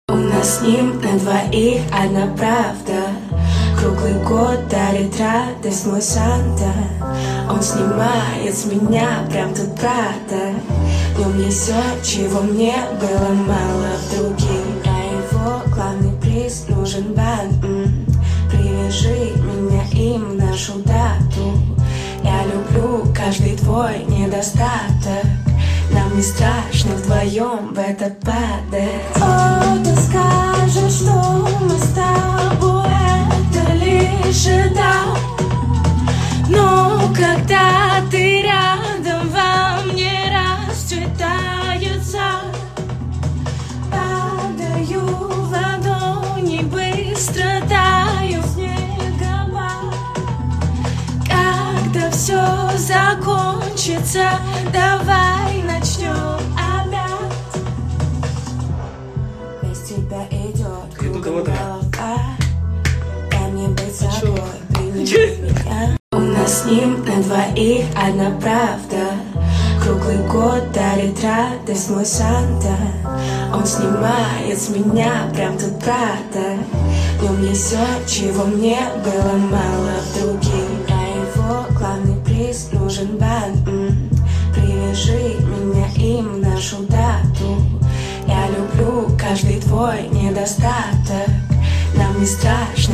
У нас с ним на двоих одна правда. Круглый год дарит радость мой Санта. Он снимает с меня прям тут правда. В нем есть все, чего мне было мало в других. А его главный приз нужен банк. Привяжи меня им в нашу дату. Я люблю каждый твой недостаток. Нам не страшно вдвоем в это падать. О, ты скажешь, что мы с тобой это лишь этап. Но когда ты рядом, во мне расцветает сад. Падаю в ладони, быстро таю снегопад. Когда все закончится, давай начнем опять. Без тебя идет кругом голова. Дай мне быть собой, прими меня. У нас с ним на двоих одна правда. Круглый год дарит радость мой Санта. Он снимает с меня прям тут правда. В нем есть все, чего мне было мало в других. А его главный приз нужен банк. Привяжи меня им в нашу дату. Я люблю каждый твой недостаток. Нам не страшно